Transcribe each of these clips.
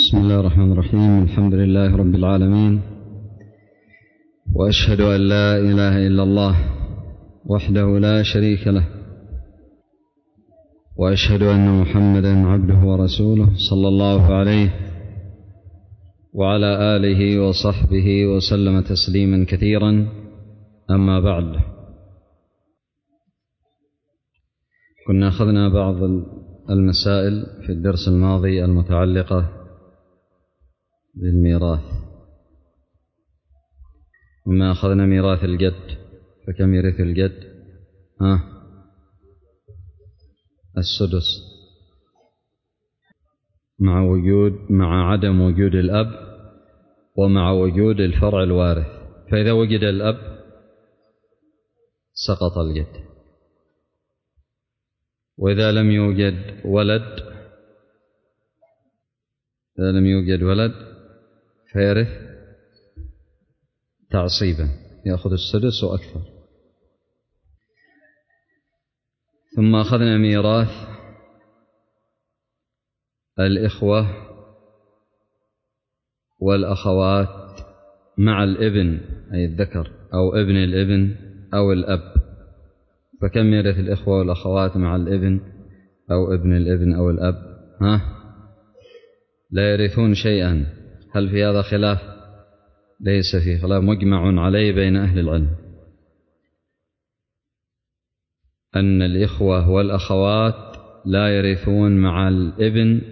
بسم الله الرحمن الرحيم. الحمد لله رب العالمين، وأشهد أن لا إله إلا الله وحده لا شريك له، وأشهد أن محمدا عبده ورسوله صلى الله عليه وعلى آله وصحبه وسلم تسليما كثيرا. أما بعد، كنا أخذنا بعض المسائل في الدرس الماضي المتعلقة بالميراث، وما أخذنا ميراث الجد. فكم يرث الجد؟ السدس، مع عدم وجود الأب ومع وجود الفرع الوارث. فإذا وجد الأب سقط الجد، وإذا لم يوجد ولد فيرث تعصيبا، يأخذ السدس وأكثر. ثم أخذنا ميراث الإخوة والأخوات مع الابن، أي الذكر أو ابن الابن أو الأب. فكم يرث الإخوة والأخوات مع الابن أو ابن الابن أو الأب؟ لا يرثون شيئا. هل في هذا خلاف؟ ليس فيه خلاف، مجمع عليه بين أهل العلم أن الإخوة والأخوات لا يرثون مع الابن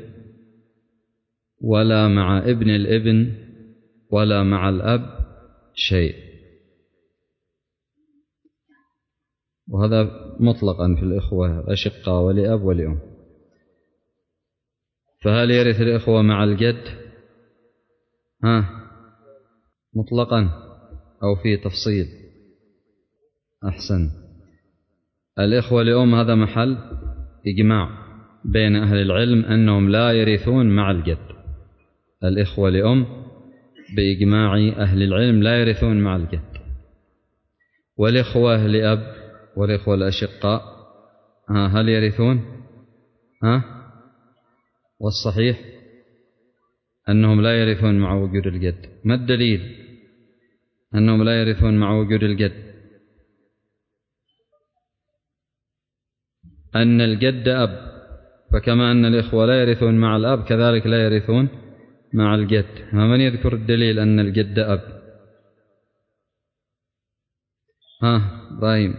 ولا مع ابن الابن ولا مع الأب شيء، وهذا مطلقا في الإخوة الأشقاء ولأب ولأم. فهل يرث الإخوة مع الجد مطلقا أو في تفصيل؟ أحسن. الإخوة لأم هذا محل إجماع بين أهل العلم أنهم لا يرثون مع الجد. الإخوة لأم بإجماع أهل العلم لا يرثون مع الجد. والإخوة لأب والإخوة الأشقاء هل يرثون؟ والصحيح أنهم لا يرثون مع وجود الجد. ما الدليل أنهم لا يرثون مع وجود الجد؟ أن الجد أب، فكما أن الإخوة لا يرثون مع الأب كذلك لا يرثون مع الجد. من يذكر الدليل أن الجد أب؟ إبراهيم.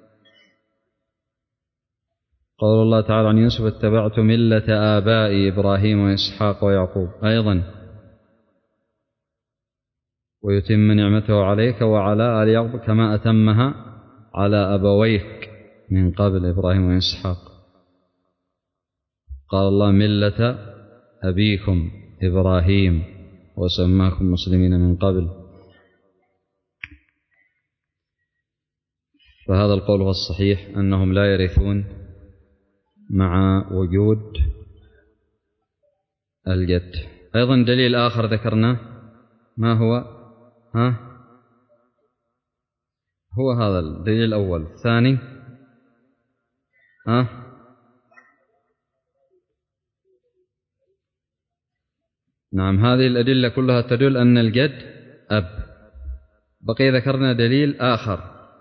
قول الله تعالى عن يوسف: اتبعت ملة آبائي إبراهيم وإسحاق ويعقوب. أيضا: ويتم نعمته عليك وعلى آل يعقوب كما أتمها على أبويك من قبل إبراهيم وإسحاق. قال الله: ملة أبيكم إبراهيم وسماكم مسلمين من قبل. فهذا القول هو الصحيح، أنهم لا يرثون مع وجود الجد. أيضا دليل آخر ذكرناه، ما هو؟ هو هذا الدليل الأول. الثاني نعم، هذه الأدلة كلها تدل أن الجد أب. بقي ذكرنا دليل آخر.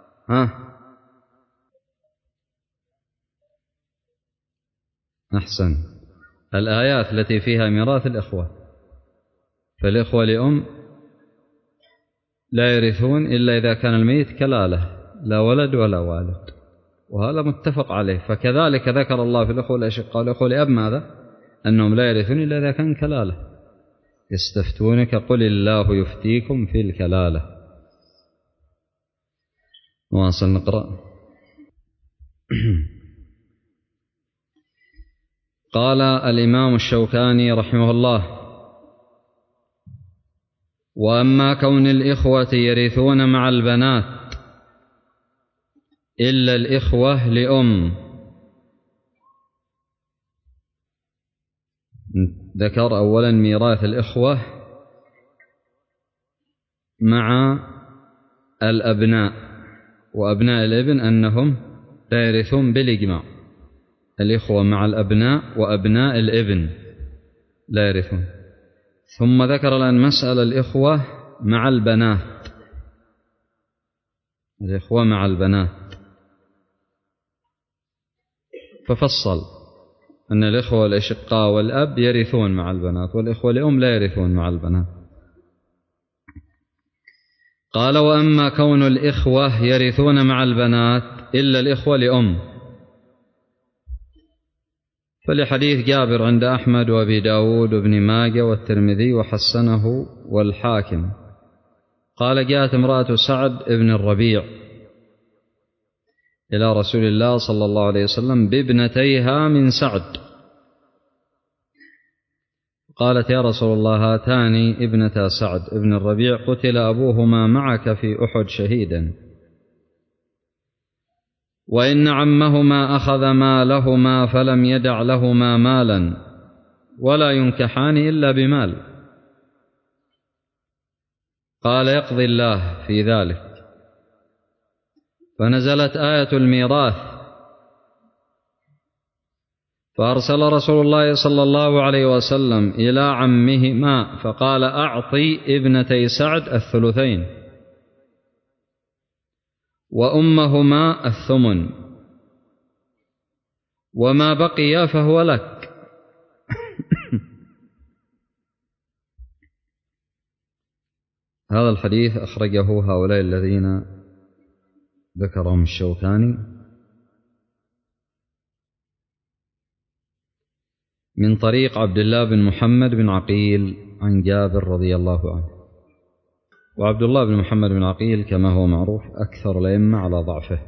أحسن. الآيات التي فيها ميراث الإخوة. فالإخوة لأم لا يرثون إلا إذا كان الميت كلالة، لا ولد ولا والد، وهذا متفق عليه. فكذلك ذكر الله في الأخوة الأشقاء والأخوة لأب ماذا؟ أنهم لا يرثون إلا إذا كان كلالة. يستفتونك قل الله يفتيكم في الكلالة. نواصل نقرأ. قال الإمام الشوكاني رحمه الله: وأما كون الإخوة يرثون مع البنات إلا الإخوة لأم، ذكر أولا ميراث الإخوة مع الأبناء وأبناء الابن أنهم لا يرثون بالإجماع. الإخوة مع الأبناء وأبناء الابن لا يرثون. ثم ذكر الآن مسألة الإخوة مع البنات. الإخوة مع البنات، ففصل أن الإخوة الأشقاء والأب يرثون مع البنات، والإخوة لأم لا يرثون مع البنات. قال: وأما كون الإخوة يرثون مع البنات إلا الإخوة لأم، فلحديث جابر عند أحمد وأبي داود وابن ماجه والترمذي وحسنه والحاكم قال: جاءت امرأة سعد بن الربيع إلى رسول الله صلى الله عليه وسلم بابنتيها من سعد، قالت: يا رسول الله، هاتان ابنتا سعد بن الربيع قتل أبوهما معك في أحد شهيدا، وإن عمهما أخذ مالهما فلم يدع لهما مالا، ولا ينكحان إلا بمال. قال: يقضي الله في ذلك. فنزلت آية الميراث، فأرسل رسول الله صلى الله عليه وسلم إلى عمهما فقال: أعطي ابنتي سعد الثلثين وأمهما الثمن، وما بقي فهو لك. هذا الحديث أخرجه هؤلاء الذين ذكرهم الشوكاني من طريق عبد الله بن محمد بن عقيل عن جابر رضي الله عنه. وعبد الله بن محمد بن عقيل كما هو معروف أكثر الأئمة على ضعفه.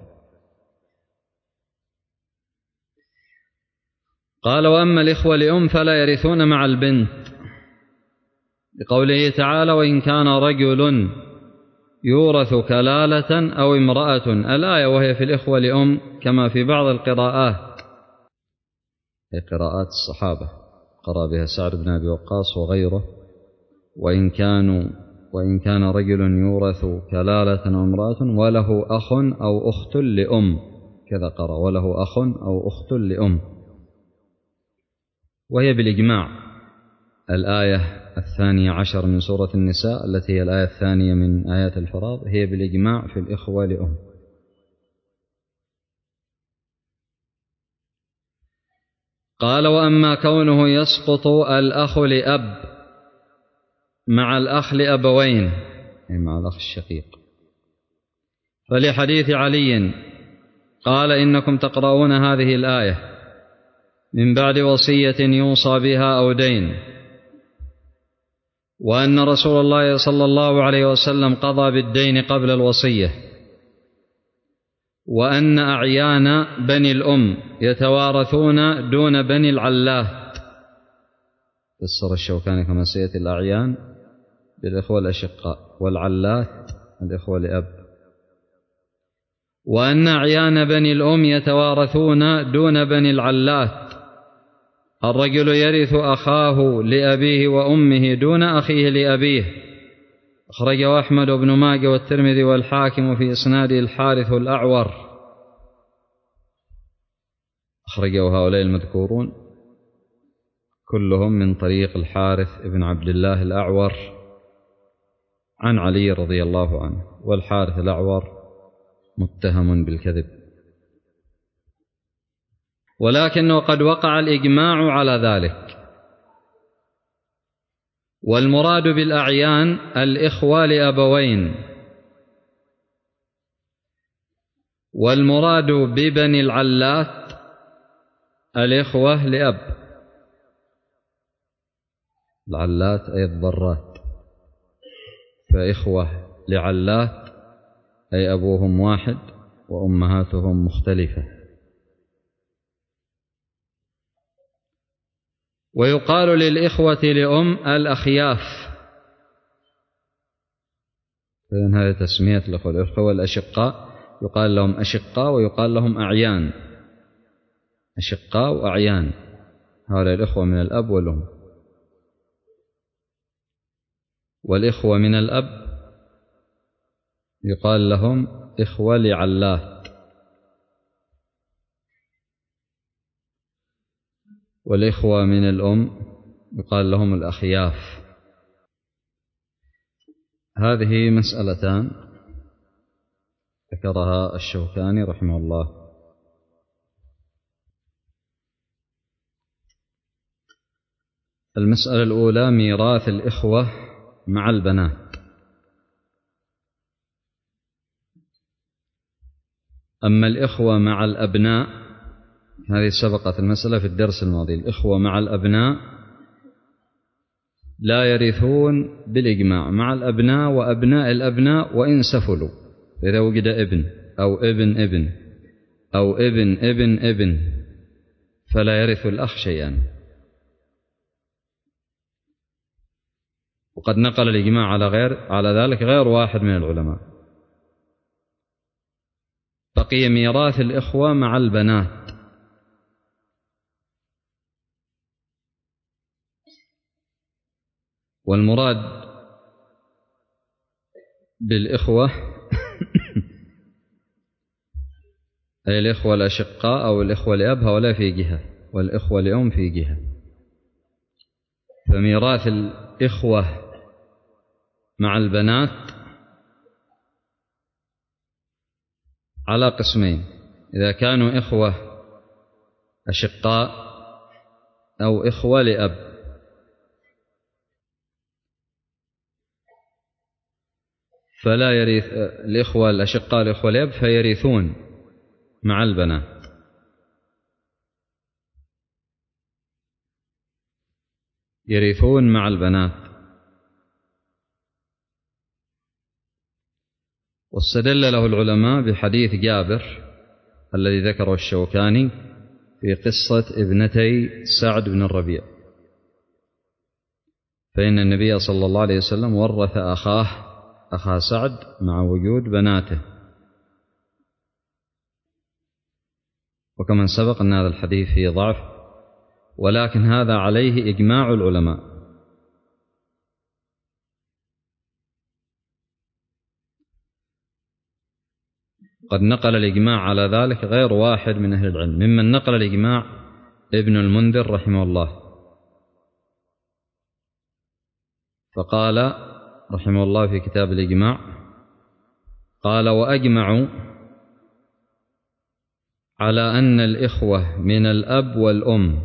قال: وأما الإخوة لأم فلا يرثون مع البنت، لقوله تعالى: وإن كان رجل يورث كلالة أو امرأة، الآية، وهي في الإخوة لأم كما في بعض القراءات، هي قراءات الصحابة قرأ بها سعد بن أبي وقاص وغيره: وإن كان رجل يورث كلالة أو امرأة وله أخ أو أخت لأم، كذا قرأ: وله أخ أو أخت لأم. وهي بالإجماع الآية 12 من سورة النساء التي هي الآية 2 من آيات الفراض، هي بالإجماع في الإخوة لأم. قال: وأما كونه يسقط الأخ لأب مع الأخ لأبوين، أي مع الأخ الشقيق، فلحديث علي قال: إنكم تقرؤون هذه الآية من بعد وصية يوصى بها أو دين، وأن رسول الله صلى الله عليه وسلم قضى بالدين قبل الوصية، وأن أعيان بني الأم يتوارثون دون بني العلات. فسر الشوكاني كما سيأتي الأعيان بالإخوة الأشقاء، والعلات الإخوة لأب. وأن أعيان بني الأم يتوارثون دون بني العلات، الرجل يرث أخاه لأبيه وأمه دون أخيه لأبيه. أخرجه أحمد بن ماجه والترمذي والحاكم في إسناده الحارث الأعور. أخرجه هؤلاء المذكورون كلهم من طريق الحارث بن عبد الله الأعور عن علي رضي الله عنه، والحارث الأعور متهم بالكذب، ولكن قد وقع الإجماع على ذلك. والمراد بالأعيان الإخوة لأبوين، والمراد ببني العلات الإخوة لأب. العلات أي الضرات، فإخوة لعلات أي أبوهم واحد وأمهاتهم مختلفة. ويقال للإخوة لأم الأخياف، فإن هذه تسمية الإخوة الأشقاء يقال لهم أشقاء ويقال لهم أعيان، أشقاء وأعيان، هؤلاء الإخوة من الأب والأم. والإخوة من الأب يقال لهم إخوة لعلات، والإخوة من الأم يقال لهم الأخياف. هذه مسألتان ذكرها الشوكاني رحمه الله. المسألة الأولى ميراث الإخوة مع البنات. أما الإخوة مع الأبناء، هذه سبقت المسألة في الدرس الماضي، الإخوة مع الأبناء لا يرثون بالإجماع مع الأبناء وأبناء الأبناء وإن سفلوا، إذا وجد ابن أو ابن ابن أو ابن ابن ابن فلا يرث الأخ شيئا. وقد نقل الإجماع على ذلك غير واحد من العلماء. بقي ميراث الإخوة مع البنات. والمراد بالإخوة أي الإخوة الأشقاء أو الإخوة لأب، هؤلاء في جهة، والإخوة لأم في جهة. فميراث الإخوة مع البنات على قسمين: إذا كانوا إخوة أشقاء أو إخوة لأب. فلا يرث الإخوة الأشقاء الإخوة لأب، فيرثون مع البنات. يرثون مع البنات. واستدل له العلماء بحديث جابر الذي ذكره الشوكاني في قصة ابنتي سعد بن الربيع، فإن النبي صلى الله عليه وسلم ورث أخا سعد مع وجود بناته. وكما سبق أن هذا الحديث فيه ضعف، ولكن هذا عليه إجماع العلماء. قد نقل الإجماع على ذلك غير واحد من أهل العلم، ممن نقل الإجماع ابن المنذر رحمه الله، فقال رحمه الله في كتاب الإجماع، قال: وأجمعوا على أن الإخوة من الأب والأم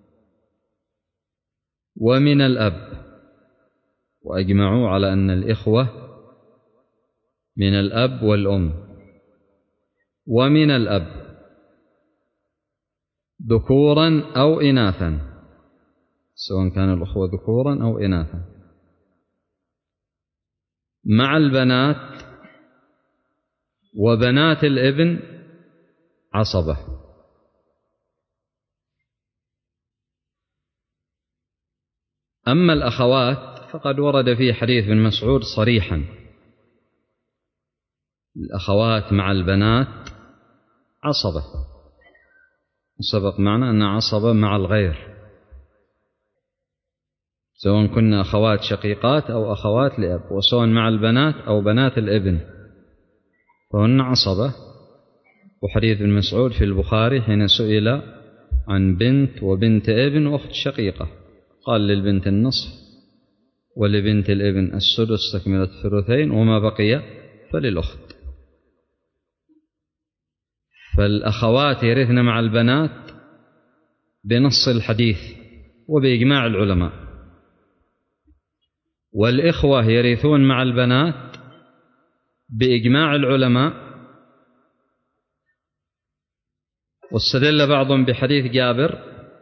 ومن الأب. وأجمعوا على أن الإخوة من الأب والأم ومن الأب ذكورا أو إناثا، سواء كان الأخوة ذكورا أو إناثا، مع البنات وبنات الابن عصبة. أما الأخوات فقد ورد في حديث ابن مسعود صريحا: الأخوات مع البنات عصبة. وسبق معنا أن عصبة مع الغير، سواء كنا أخوات شقيقات أو أخوات لأب، وسواء مع البنات أو بنات الابن فهن عصبة. وحديث ابن مسعود في البخاري حين سئل عن بنت وبنت ابن وأخت شقيقة، قال: للبنت النصف ولبنت الابن السدس تكملة الثلثين، وما بقي فللأخت. فالأخوات يرثن مع البنات بنص الحديث وبإجماع العلماء، والإخوة يرثون مع البنات بإجماع العلماء. واستدل بعضهم بحديث جابر،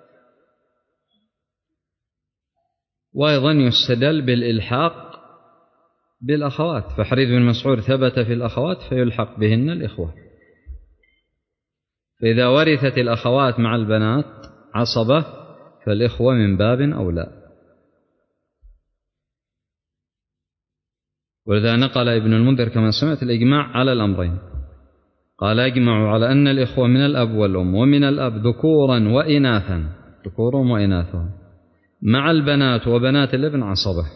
وأيضا يستدل بالإلحاق بالأخوات، فحديث ابن مسعود ثبت في الأخوات فيلحق بهن الإخوة. فإذا ورثت الأخوات مع البنات عصبة فالإخوة من باب أولى. ولذا نقل ابن المنذر كما سمعت الإجماع على الأمرين، قال: أجمعوا على أن الإخوة من الأب والأم ومن الأب ذكورا وإناثا، ذكورهم وإناثهم، مع البنات وبنات الابن عصبة.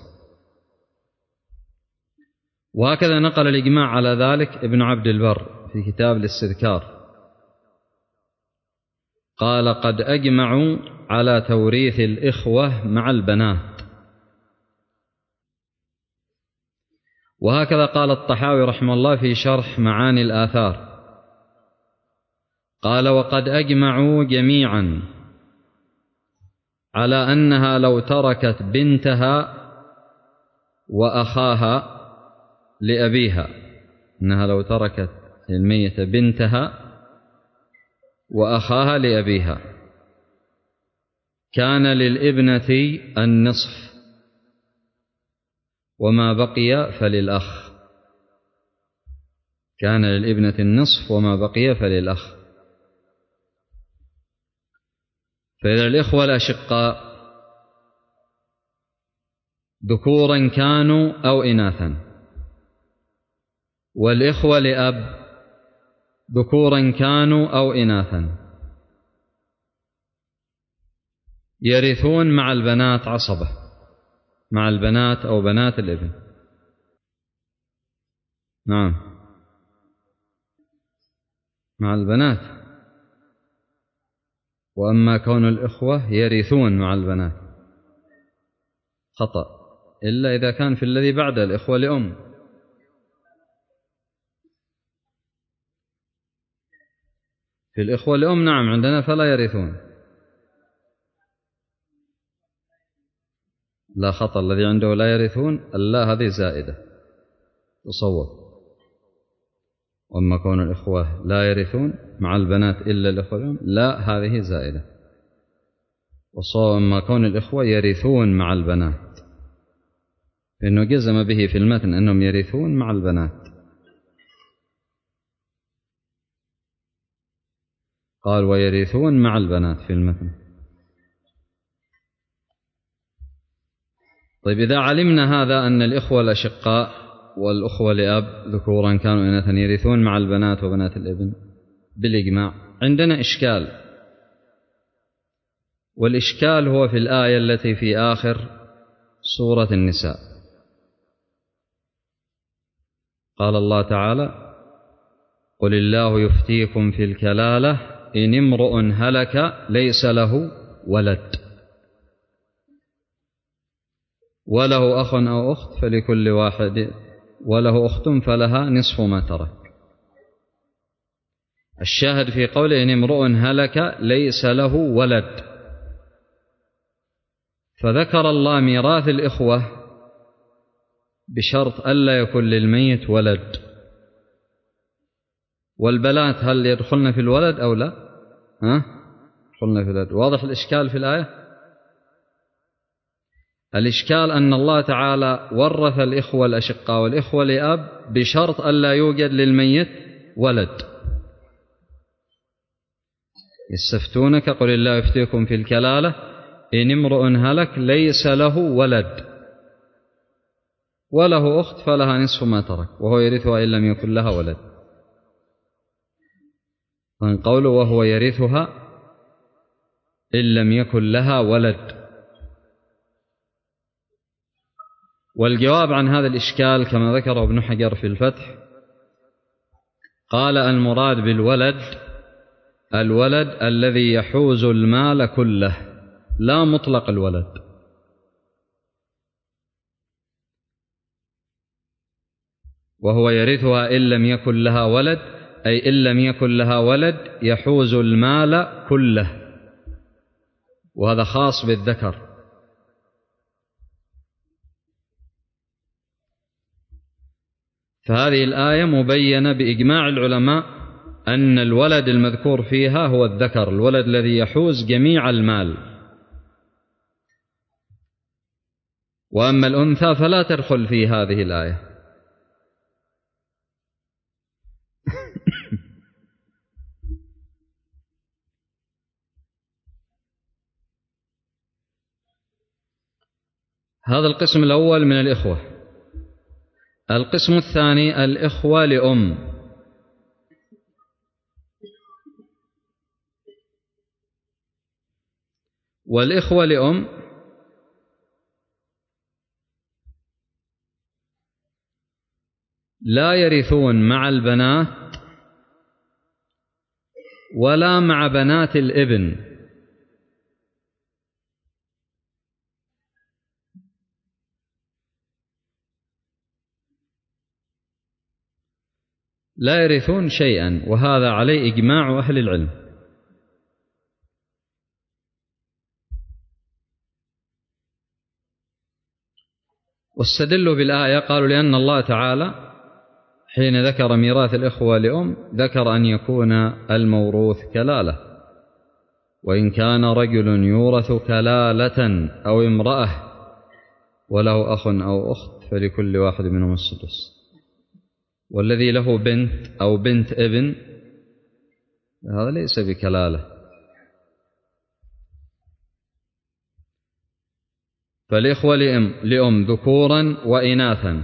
وهكذا نقل الإجماع على ذلك ابن عبد البر في كتاب الاستذكار، قال: قد أجمعوا على توريث الإخوة مع البنات. وهكذا قال الطحاوي رحمه الله في شرح معاني الآثار، قال: وقد أجمعوا جميعا على أنها لو تركت بنتها وأخاها لأبيها، أنها لو تركت الميتة بنتها وأخاها لأبيها كان للابنة النصف وما بقي فللأخ، كان للابنة النصف وما بقي فللأخ. فإذا الإخوة الأشقاء ذكورا كانوا أو إناثا، والإخوة لأب ذكورا كانوا أو إناثا، يرثون مع البنات عصبة، مع البنات أو بنات الابن. نعم، مع البنات. وأما كون الإخوة يرثون مع البنات خطأ، إلا إذا كان في الذي بعد الإخوة لأم. في الإخوة لأم نعم عندنا فلا يرثون. لا خطأ، الذي عنده لا يرثون اللا هذه زائدة تصور. وأما كون الإخوة لا يرثون مع البنات إلا الإخوة لأم لا، هذه زائدة. وأما كون الإخوة يرثون مع البنات، لأنه جزم به في المتن أنهم يرثون مع البنات، قال ويرثون مع البنات في المتن. طيب، إذا علمنا هذا أن الإخوة الأشقاء والأخوة لأب ذكورا كانوا إناثا يرثون مع البنات وبنات الابن بالإجماع، عندنا إشكال، والإشكال هو في الآية التي في آخر سورة النساء. قال الله تعالى: قل الله يفتيكم في الكلالة إن امرؤ هلك ليس له ولد وله أخ أو أخت فلكل واحد وله أخت فلها نصف ما ترك. الشاهد في قوله إن امرؤ هلك ليس له ولد، فذكر الله ميراث الإخوة بشرط ألا يكون للميت ولد. والبنات هل يدخلن في الولد أو لا؟ يدخلن في الولد. واضح الإشكال في الآية؟ الإشكال أن الله تعالى ورث الإخوة الأشقاء والإخوة لأب بشرط ألا يوجد للميت ولد. يستفتونك قل الله يفتيكم في الكلالة إن امرؤ هلك ليس له ولد وله أخت فلها نصف ما ترك وهو يرثها إن لم يكن لها ولد. قوله وهو يرثها إن لم يكن لها ولد. والجواب عن هذا الإشكال كما ذكر ابن حجر في الفتح، قال المراد بالولد الولد الذي يحوز المال كله، لا مطلق الولد. وهو يرثها إن لم يكن لها ولد، أي إن لم يكن لها ولد يحوز المال كله، وهذا خاص بالذكر. فهذه الآية مبينة بإجماع العلماء أن الولد المذكور فيها هو الذكر، الولد الذي يحوز جميع المال. وأما الأنثى فلا تدخل في هذه الآية. هذا القسم الأول من الإخوة. القسم الثاني الإخوة لأم. والإخوة لأم لا يرثون مع البنات ولا مع بنات الابن، لا يرثون شيئا، وهذا عليه إجماع أهل العلم. واستدلوا بالآية، قالوا لأن الله تعالى حين ذكر ميراث الإخوة لأم ذكر أن يكون الموروث كلالة، وإن كان رجل يورث كلالة أو امرأة وله أخ أو أخت فلكل واحد منهم السدس، والذي له بنت أو بنت ابن هذا ليس بكلالة. فالإخوة لأم ذكورا وإناثا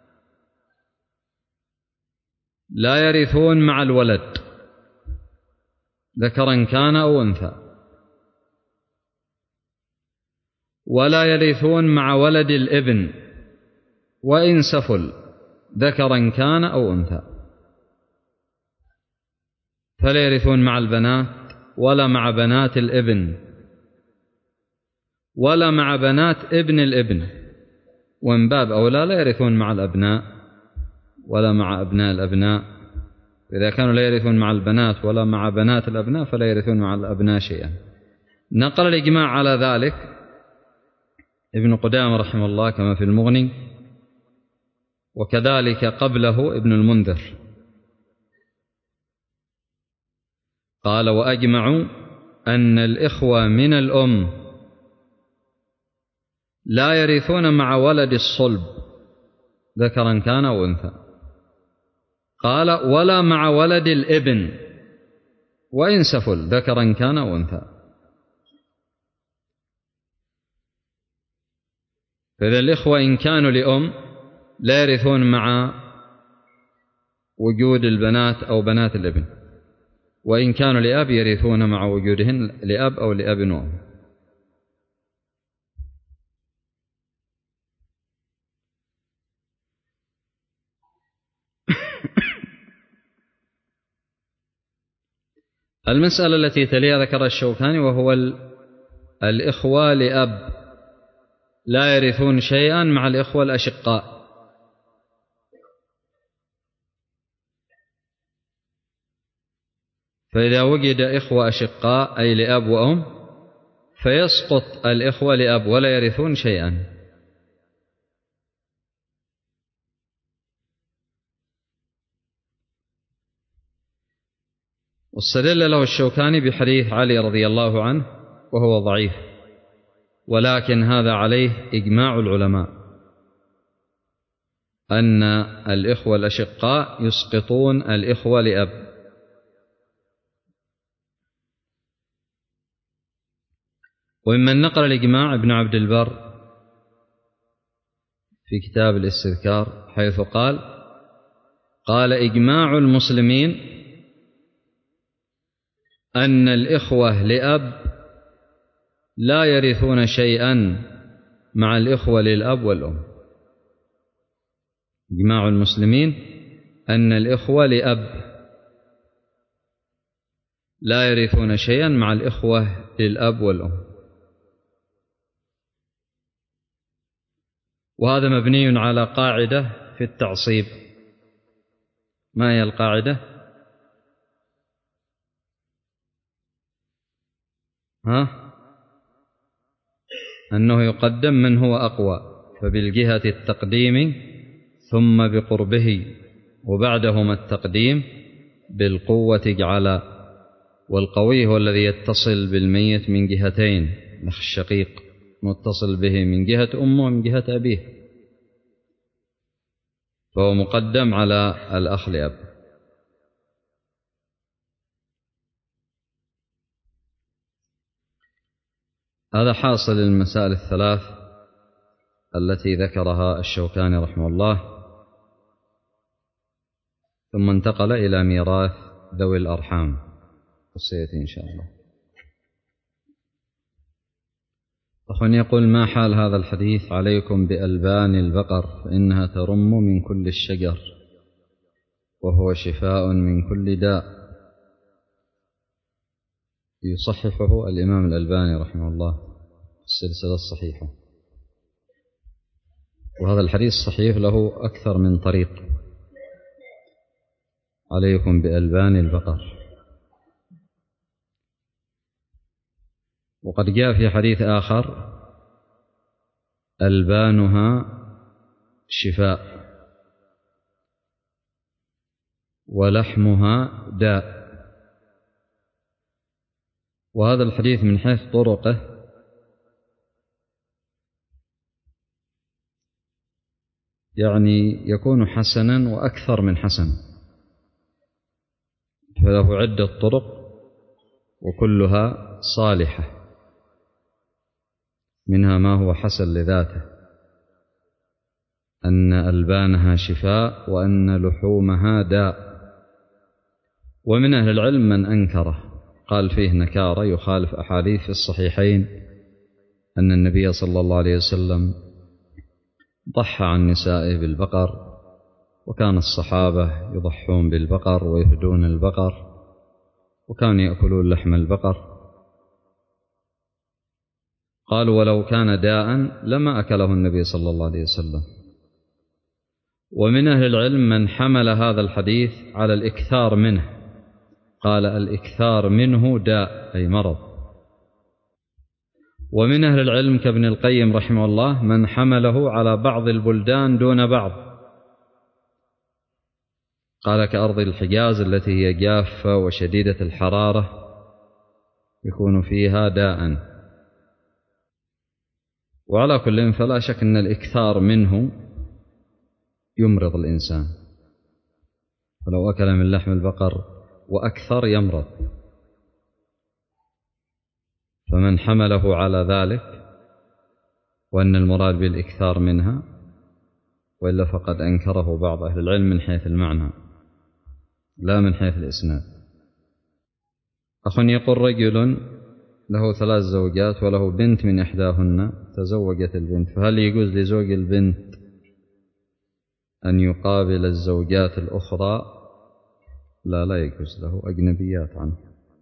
لا يرثون مع الولد ذكرا كان أو أنثى، ولا يرثون مع ولد الابن وإن سفل ذكرا كان أو أنثى، فلا يرثون مع البنات ولا مع بنات الابن ولا مع بنات ابن الابن، ومن باب أولى لا يرثون مع الأبناء ولا مع أبناء الأبناء. إذا كانوا لا يرثون مع البنات ولا مع بنات الأبناء فلا يرثون مع الأبناء شيئا. نقل الإجماع على ذلك ابن قدامة رحمه الله كما في المغني، وكذلك قبله ابن المنذر، قال: وأجمعوا أن الإخوة من الأم لا يرثون مع ولد الصلب ذكرا كان أو أنثى، قال: ولا مع ولد الابن وإن سفل ذكرا كان أو أنثى. فإذا الإخوة إن كانوا لأم لا يرثون مع وجود البنات أو بنات الابن، وإن كانوا لأب يرثون مع وجودهن لأب أو لأب وأم. المسألة التي تليها ذكر الشوكاني، وهو الإخوة لأب لا يرثون شيئا مع الإخوة الأشقاء. فإذا وجد إخوة أشقاء أي لأب وأم فيسقط الإخوة لأب ولا يرثون شيئا. واستدل له الشوكاني بحديث علي رضي الله عنه وهو ضعيف، ولكن هذا عليه إجماع العلماء أن الإخوة الأشقاء يسقطون الإخوة لأب. وممن نقل الإجماع ابن عبد البر في كتاب الاستذكار، حيث قال: إجماع المسلمين أن الإخوة لأب لا يرثون شيئا مع الإخوة للأب والأم. إجماع المسلمين أن الإخوة لأب لا يرثون شيئا مع الإخوة للأب والأم. وهذا مبني على قاعدة في التعصيب. ما هي القاعدة؟ أنه يقدم من هو أقوى، فبالجهة التقديم ثم بقربه، وبعدهما التقديم بالقوة اجعلا. والقوي هو الذي يتصل بالميت من جهتين، الأخ الشقيق متصل به من جهة أمه ومن جهة أبيه، فهو مقدم على الأخ لأب. هذا حاصل المسائل الثلاث التي ذكرها الشوكاني رحمه الله، ثم انتقل إلى ميراث ذوي الأرحام، وسيأتي إن شاء الله. أخواني يقول: ما حال هذا الحديث عليكم بألبان البقر فإنها ترم من كل الشجر وهو شفاء من كل داء؟ يصححه الإمام الألباني رحمه الله السلسلة الصحيحة، وهذا الحديث صحيح له أكثر من طريق. عليكم بألبان البقر. وقد جاء في حديث آخر: ألبانها شفاء ولحمها داء. وهذا الحديث من حيث طرقه يعني يكون حسنا وأكثر من حسن، فله عدة طرق وكلها صالحة، منها ما هو حسن لذاته، أن ألبانها شفاء وأن لحومها داء. ومن أهل العلم من أنكره، قال فيه نكارة يخالف أحاديث في الصحيحين أن النبي صلى الله عليه وسلم ضحى عن نسائه بالبقر، وكان الصحابة يضحون بالبقر ويفدون البقر وكانوا يأكلون لحم البقر. قالوا ولو كان داء لما أكله النبي صلى الله عليه وسلم. ومن أهل العلم من حمل هذا الحديث على الإكثار منه، قال الإكثار منه داء أي مرض. ومن أهل العلم كابن القيم رحمه الله من حمله على بعض البلدان دون بعض، قال كأرض الحجاز التي هي جافة وشديدة الحرارة يكون فيها داء. وعلى كل فلا شك أن الإكثار منه يمرض الإنسان، ولو أكل من لحم البقر وأكثر يمرض. فمن حمله على ذلك وأن المراد بالإكثار منها، وإلا فقد أنكره بعض أهل العلم من حيث المعنى لا من حيث الإسناد. أخ يقول رجل له 3 زوجات وله بنت من إحداهن تزوجت البنت، فهل يجوز لزوج البنت أن يقابل الزوجات الأخرى؟ لا يجوز له، أجنبيات عنه،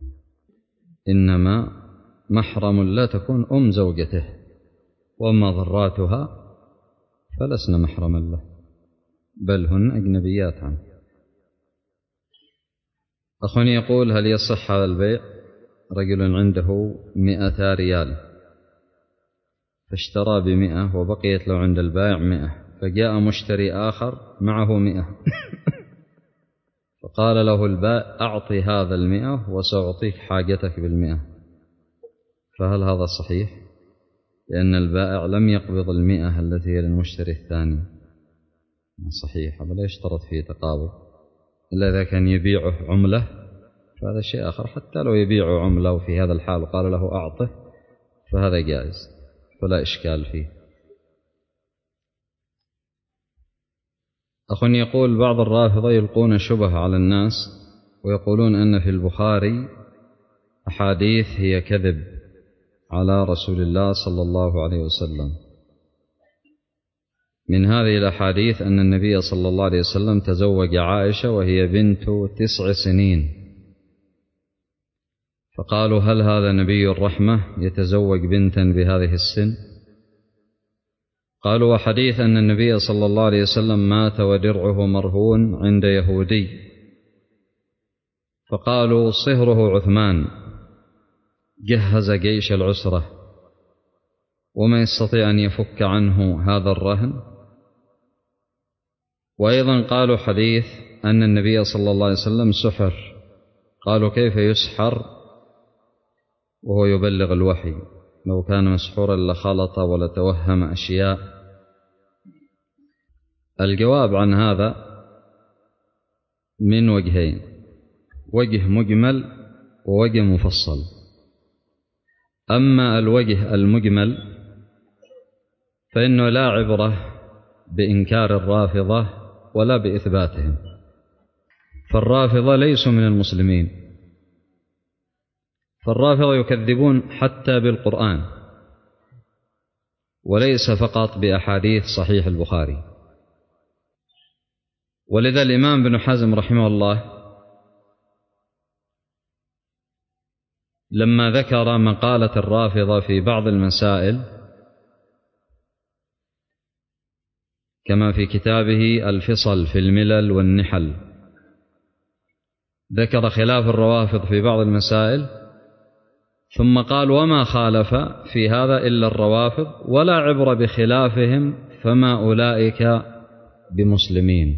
إنما محرم لا تكون زوجته، وأما ضراتها فلسن محرما له، بل هن أجنبيات عنه. أخ يقول هل يصح هذا البيع؟ رجل عنده 200 ريال فاشترى ب100 وبقيت له عند البائع 100، فجاء مشتري آخر معه 100 فقال له البائع أعطي هذا 100 وسأعطيك حاجتك بال100، فهل هذا صحيح؟ لأن البائع لم يقبض 100 التي هي للمشتري الثاني. صحيح، هذا لا يشترط فيه تقابض إلا إذا كان يبيعه عملة، فهذا شيء آخر. حتى لو يبيعه عملة وفي هذا الحال وقال له أعطه فهذا جائز فلا إشكال فيه. أخ يقول بعض الرافضة يلقون شبه على الناس ويقولون أن في البخاري أحاديث هي كذب على رسول الله صلى الله عليه وسلم. من هذه الأحاديث أن النبي صلى الله عليه وسلم تزوج عائشة وهي بنت 9 سنين، فقالوا هل هذا نبي الرحمة يتزوج بنتا بهذه السن؟ قالوا وحديث أن النبي صلى الله عليه وسلم مات ودرعه مرهون عند يهودي، فقالوا صهره عثمان جهز جيش العسرة وما يستطيع أن يفك عنه هذا الرهن. وأيضا قالوا حديث أن النبي صلى الله عليه وسلم سحر، قالوا كيف يسحر وهو يبلغ الوحي؟ لو كان مسحورا لخلط ولتوهم أشياء. الجواب عن هذا من وجهين: وجه مجمل ووجه مفصل. أما الوجه المجمل فإنه لا عبرة بإنكار الرافضة ولا بإثباتهم، فالرافضة ليسوا من المسلمين، فالرافضة يكذبون حتى بالقرآن وليس فقط بأحاديث صحيح البخاري. ولذا الإمام ابن حزم رحمه الله لما ذكر مقالة الرافضة في بعض المسائل كما في كتابه الفصل في الملل والنحل ذكر خلاف الروافض في بعض المسائل، ثم قال وما خالف في هذا إلا الروافض ولا عبر بخلافهم فما أولئك بمسلمين.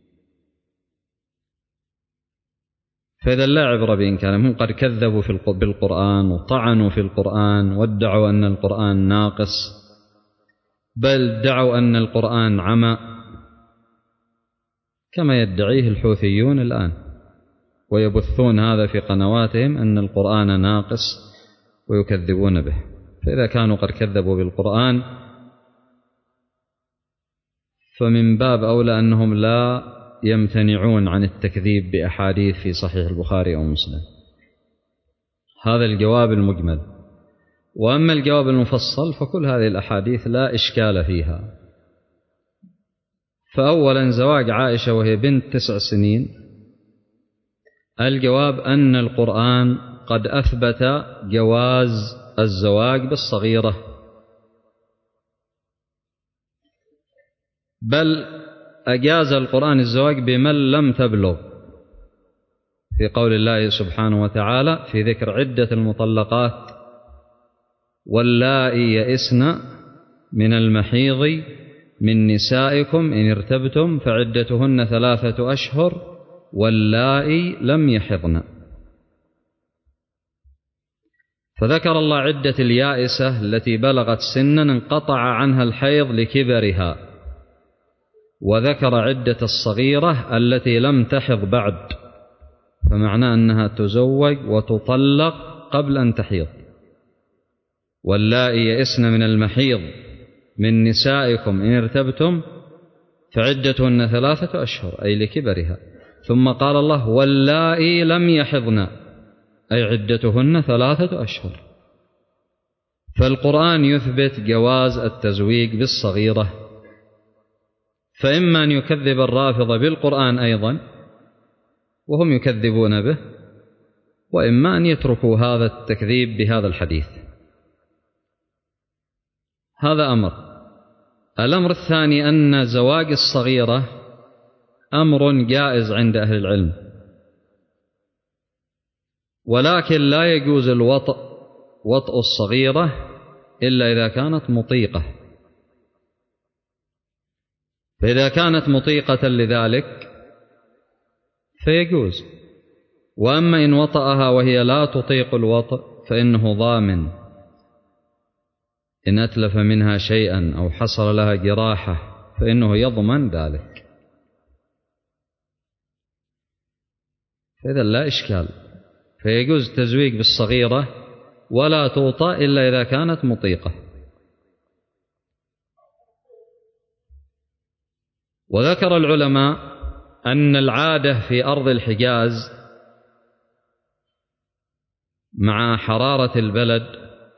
فإذا لا عبر بإنكارهم، هم قد كذبوا بالقرآن وطعنوا في القرآن وادعوا أن القرآن ناقص، بل دعوا أن القرآن عمى كما يدعيه الحوثيون الآن، ويبثون هذا في قنواتهم أن القرآن ناقص ويكذبون به. فإذا كانوا قد كذبوا بالقرآن فمن باب أولى أنهم لا يمتنعون عن التكذيب بأحاديث في صحيح البخاري أو مسلم. هذا الجواب المجمل. وأما الجواب المفصل فكل هذه الأحاديث لا إشكال فيها. فأولا زواج عائشة وهي بنت 9 سنين، الجواب أن القرآن قد أثبت جواز الزواج بالصغيرة، بل أجاز القرآن الزواج بمن لم تبلغ، في قول الله سبحانه وتعالى في ذكر عدة المطلقات: واللائي يئسن من المحيض من نسائكم إن ارتبتم فعدتهن 3 أشهر واللائي لم يحضن. فذكر الله عدة اليائسة التي بلغت سنا انقطع عنها الحيض لكبرها، وذكر عدة الصغيرة التي لم تحض بعد، فمعنى أنها تزوج وتطلق قبل أن تحيض. واللائي يئسن من المحيض من نسائكم إن ارتبتم فعدتهن 3 أشهر أي لكبرها. ثم قال الله: واللائي لم يحضن أي عدتهن 3 أشهر. فالقرآن يثبت جواز التزويج بالصغيرة، فإما أن يكذب الرافضة بالقرآن أيضا وهم يكذبون به، وإما أن يتركوا هذا التكذيب بهذا الحديث. هذا أمر. الأمر الثاني أن زواج الصغيرة أمر جائز عند أهل العلم، ولكن لا يجوز وطء الصغيرة إلا إذا كانت مطيقة. فإذا كانت مطيقة لذلك فيجوز، وأما إن وطأها وهي لا تطيق الوطء فإنه ضامن إن أتلف منها شيئا أو حصل لها جراحة فإنه يضمن ذلك. فإذا لا إشكال، فيجوز التزويج بالصغيرة ولا توطأ إلا إذا كانت مطيقة. وذكر العلماء أن العادة في أرض الحجاز مع حرارة البلد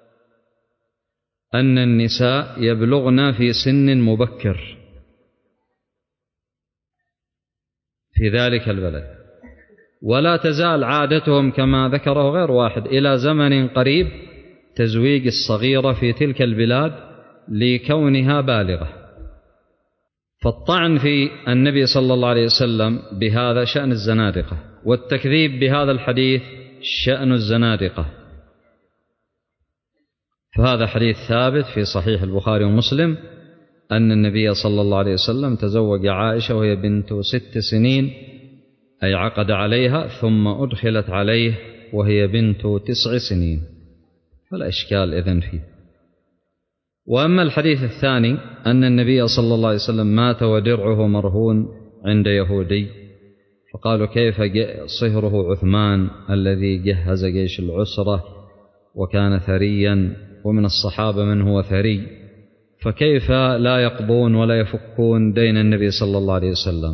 أن النساء يبلغن في سن مبكر في ذلك البلد، ولا تزال عادتهم كما ذكره غير واحد إلى زمن قريب تزويج الصغيرة في تلك البلاد لكونها بالغة. فالطعن في النبي صلى الله عليه وسلم بهذا شأن الزنادقة، والتكذيب بهذا الحديث شأن الزنادقة. فهذا حديث ثابت في صحيح البخاري ومسلم أن النبي صلى الله عليه وسلم تزوج عائشة وهي بنت 6 سنين، أي عقد عليها، ثم أدخلت عليه وهي بنت 9 سنين، فلا إشكال إذن فيه. وأما الحديث الثاني أن النبي صلى الله عليه وسلم مات ودرعه مرهون عند يهودي، فقالوا كيف صهره عثمان الذي جهز جيش العسرة وكان ثريا، ومن الصحابة من هو ثري، فكيف لا يقضون ولا يفكون دين النبي صلى الله عليه وسلم؟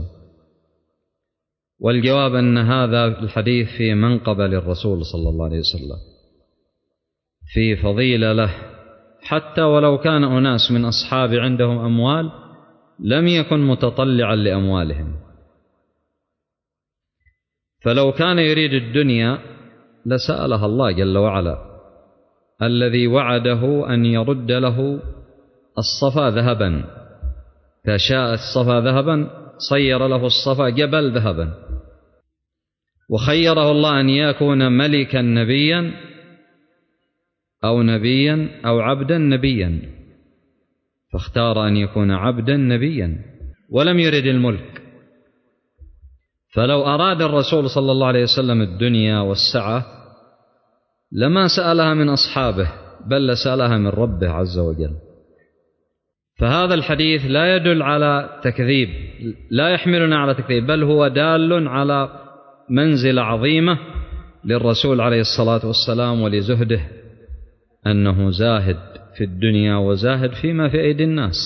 والجواب أن هذا الحديث في منقبة للرسول صلى الله عليه وسلم، في فضيلة له، حتى ولو كان أناس من أصحاب عندهم أموال لم يكن متطلعا لأموالهم، فلو كان يريد الدنيا لسألها الله جل وعلا الذي وعده أن يرد له الصفا ذهبا، فشاء الصفا ذهبا صير له الصفا جبل ذهبا. وخيره الله أن يكون ملكا نبيا أو عبدا نبيا، فاختار أن يكون عبدا نبيا ولم يرد الملك. فلو أراد الرسول صلى الله عليه وسلم الدنيا والسعة لما سألها من أصحابه، بل لسألها من ربه عز وجل. فهذا الحديث لا يدل على تكذيب، لا يحملنا على تكذيب، بل هو دال على منزلة عظيمة للرسول عليه الصلاة والسلام ولزهده، أنه زاهد في الدنيا وزاهد فيما في أيدي الناس.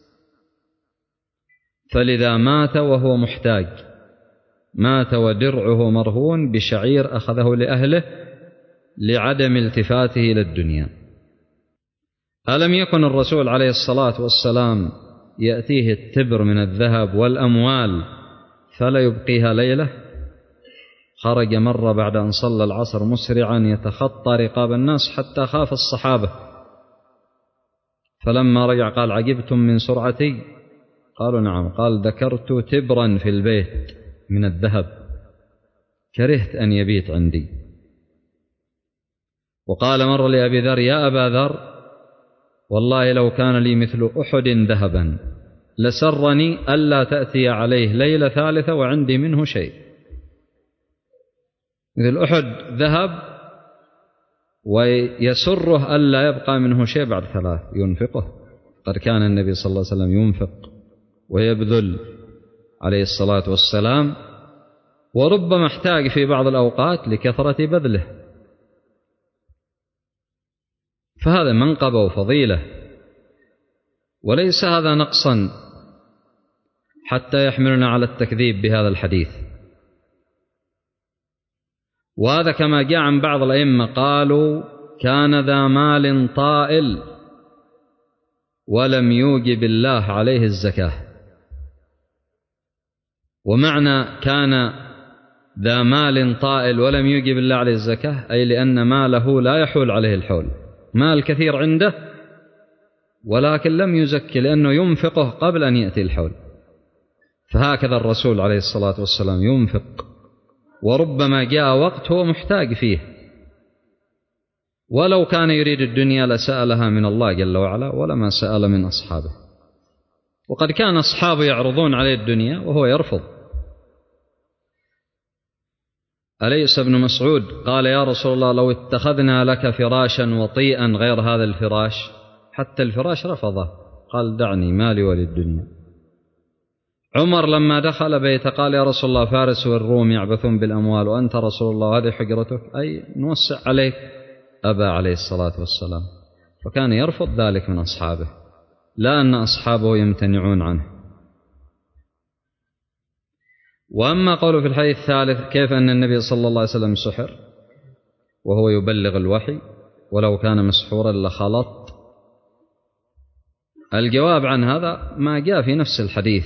فلذا مات وهو محتاج، مات ودرعه مرهون بشعير أخذه لأهله لعدم التفاته إلى الدنيا. ألم يكن الرسول عليه الصلاة والسلام يأتيه التبر من الذهب والأموال فلا يبقيها ليلة؟ خرج مرة بعد أن صلى العصر مسرعا يتخطى رقاب الناس حتى خاف الصحابة، فلما رجع قال: عجبتم من سرعتي؟ قالوا: نعم. قال: ذكرت تبرا في البيت من الذهب كرهت أن يبيت عندي. وقال مرة لأبي ذر: يا أبا ذر، والله لو كان لي مثل أحد ذهبا لسرني ألا تأتي عليه ليلة ثالثة وعندي منه شيء. مثل أحد ذهب ويسره ألا يبقى منه شيء بعد 3 ينفقه. قد كان النبي صلى الله عليه وسلم ينفق ويبذل عليه الصلاة والسلام، وربما احتاج في بعض الأوقات لكثرة بذله. فهذا منقبة وفضيلة، وليس هذا نقصا حتى يحملنا على التكذيب بهذا الحديث. وهذا كما جاء عن بعض الأئمة قالوا: كان ذا مال طائل ولم يوجب الله عليه الزكاة. ومعنى كان ذا مال طائل ولم يوجب الله عليه الزكاة أي لأن ماله لا يحول عليه الحول، مال كثير عنده ولكن لم يزكي لأنه ينفقه قبل أن يأتي الحول. فهكذا الرسول عليه الصلاة والسلام ينفق، وربما جاء وقت هو محتاج فيه، ولو كان يريد الدنيا لسألها من الله جل وعلا ولما سأل من أصحابه. وقد كان أصحابه يعرضون عليه الدنيا وهو يرفض. أليس ابن مسعود قال: يا رسول الله لو اتخذنا لك فراشا وطيئا غير هذا الفراش، حتى الفراش رفضه، قال: دعني مالي وللدنيا. عمر لما دخل بيته قال: يا رسول الله فارس والروم يعبثون بالأموال وأنت رسول الله هذه حجرتك، أي نوسع عليك. أبى عليه الصلاة والسلام، فكان يرفض ذلك من أصحابه، لا أن أصحابه يمتنعون عنه. وأما قوله في الحديث الثالث: كيف أن النبي صلى الله عليه وسلم سحر وهو يبلغ الوحي ولو كان مسحورا لخلط، الجواب عن هذا ما جاء في نفس الحديث،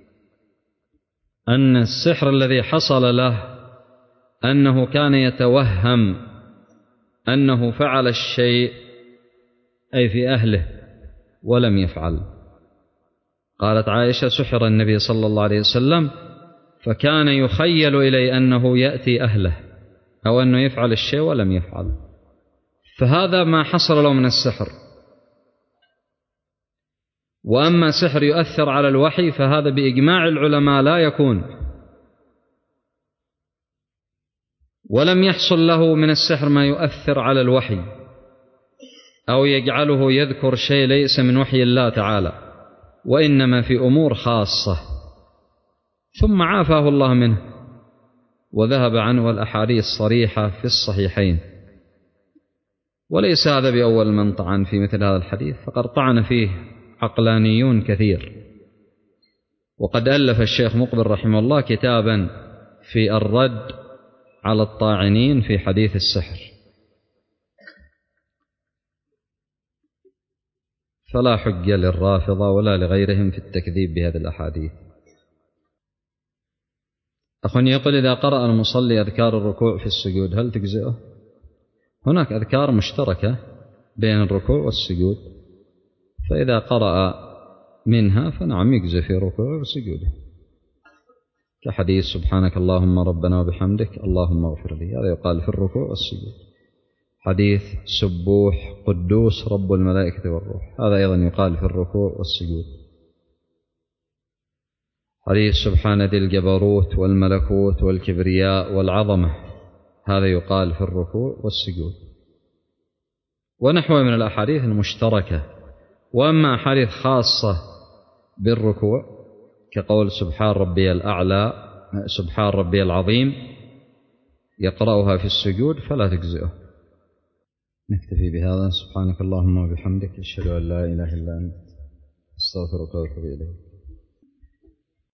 أن السحر الذي حصل له أنه كان يتوهم أنه فعل الشيء أي في أهله ولم يفعل. قالت عائشة: سحر النبي صلى الله عليه وسلم فكان يخيل إلي أنه يأتي أهله أو أنه يفعل الشيء ولم يفعل، فهذا ما حصل له من السحر. وأما سحر يؤثر على الوحي فهذا بإجماع العلماء لا يكون، ولم يحصل له من السحر ما يؤثر على الوحي أو يجعله يذكر شيء ليس من وحي الله تعالى، وإنما في أمور خاصة، ثم عافاه الله منه وذهب عنه، والأحاديث صريحة في الصحيحين. وليس هذا بأول من طعن في مثل هذا الحديث، فقد طعن فيه عقلانيون كثير. وقد ألف الشيخ مقبل رحمه الله كتابا في الرد على الطاعنين في حديث السحر. فلا حجة للرافضة ولا لغيرهم في التكذيب بهذه الأحاديث. أخواني يقول: إذا قرأ المصلي أذكار الركوع في السجود هل تجزئه؟ هناك أذكار مشتركة بين الركوع والسجود، فإذا قرأ منها فنعم يجزئ في ركوعه وسجوده. كحديث سبحانك اللهم ربنا وبحمدك اللهم اغفر لي، هذا يقال في الركوع والسجود. حديث سبوح قدوس رب الملائكة والروح، هذا أيضا يقال في الركوع والسجود. حديث سبحان ذي الجبروت والملكوت والكبرياء والعظمة، هذا يقال في الركوع والسجود. ونحوه من الأحاديث المشتركة. وأما أحاديث خاصة بالركوع كقول سبحان ربي الأعلى سبحان ربي العظيم يقرأها في السجود فلا تجزئه. نكتفي بهذا. سبحانك اللهم وبحمدك أشهد أن لا إله إلا أنت أستغفرك وأتوب إليك.